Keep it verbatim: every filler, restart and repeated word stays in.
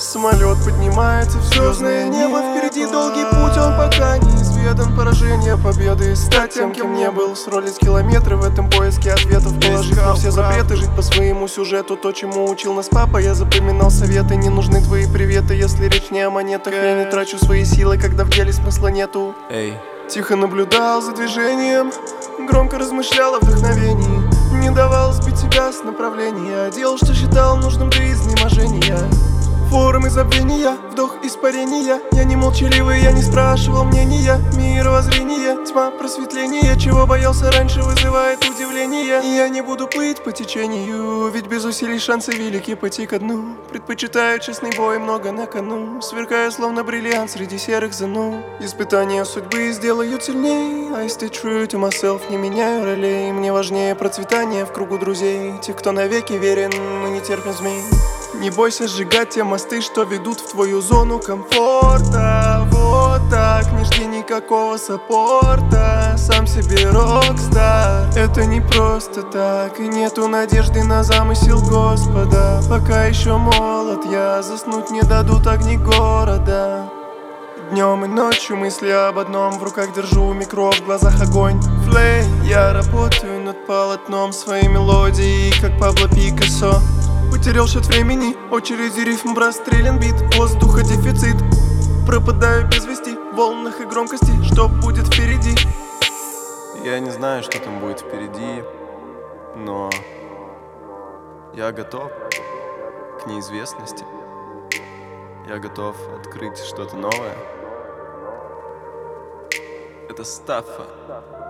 Самолет поднимается в звездное небо. Впереди долгий путь, он пока неизведан. Поражение, победы, стать тем, кем не был. Сролить километры в этом поиске ответов. Положить на все запреты, жить по своему сюжету. То, чему учил нас папа, я запоминал советы. Не нужны твои приветы, если речь не о монетах. Я не трачу свои силы, когда в деле смысла нету. Эй. Тихо наблюдал за движением, громко размышлял о вдохновении. Не давал сбить себя с направления, делал, что считал нужным до изнеможения. Формы забвения, вдох испарения. Я не молчаливый, я не спрашивал мнения. Мировоззрение, тьма просветления. Чего боялся раньше, вызывает удивление. И я не буду плыть по течению, ведь без усилий шансы велики пойти ко дну. Предпочитаю честный бой, много на кону. Сверкая словно бриллиант среди серых зануд. Испытания судьбы сделают сильней. I stay true to myself, не меняю ролей. Мне важнее процветание в кругу друзей. Те, кто навеки верен, мы не терпим змей. Не бойся сжигать те мосты, что ведут в твою зону комфорта. Вот так, не жди никакого саппорта. Сам себе рокстар. Это не просто так, и нету надежды на замысел Господа. Пока еще молод я, заснуть не дадут огни города. Днем и ночью мысли об одном. В руках держу микро, в глазах огонь. Флей, я работаю над полотном своей мелодии, как Пабло Пикассо. Потерял счет времени, очереди рифм, прострелен бит. Воздуха дефицит, пропадаю без вести. В волнах и громкости, что будет впереди. Я не знаю, что там будет впереди, но я готов к неизвестности. Я готов открыть что-то новое. Это Стаффа.